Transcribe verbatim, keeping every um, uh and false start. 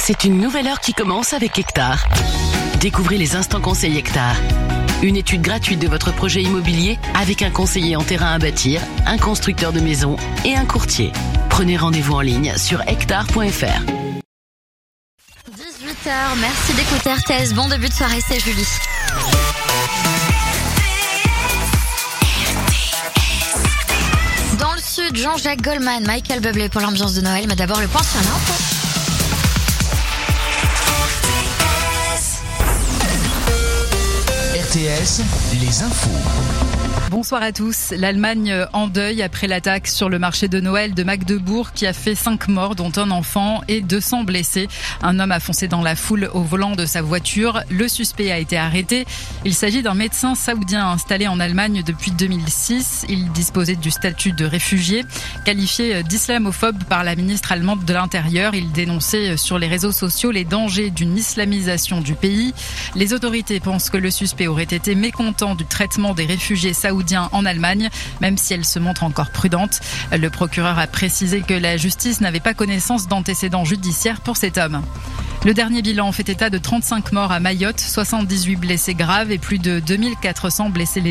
C'est une nouvelle heure qui commence avec Hectare. Découvrez les instants conseils Hectare. Une étude gratuite de votre projet immobilier avec un conseiller en terrain à bâtir, un constructeur de maisons et un courtier. Prenez rendez-vous en ligne sur hectare point f r. dix-huit heures, merci d'écouter R T S. Bon début de soirée, c'est Julie. Dans le sud, Jean-Jacques Goldman, Michael Bublé pour l'ambiance de Noël, mais d'abord le point sur l'info. R T S, les infos. Bonsoir à tous. L'Allemagne en deuil après l'attaque sur le marché de Noël de Magdebourg qui a fait cinq morts, dont un enfant, et deux cents blessés. Un homme a foncé dans la foule au volant de sa voiture. Le suspect a été arrêté. Il s'agit d'un médecin saoudien installé en Allemagne depuis deux mille six. Il disposait du statut de réfugié. Qualifié d'islamophobe par la ministre allemande de l'Intérieur, il dénonçait sur les réseaux sociaux les dangers d'une islamisation du pays. Les autorités pensent que le suspect aurait été mécontent du traitement des réfugiés saoudiens en Allemagne, même si elle se montre encore prudente. Le procureur a précisé que la justice n'avait pas connaissance d'antécédents judiciaires pour cet homme. Le dernier bilan fait état de trente-cinq morts à Mayotte, soixante-dix-huit blessés graves et plus de deux mille quatre cents blessés légers.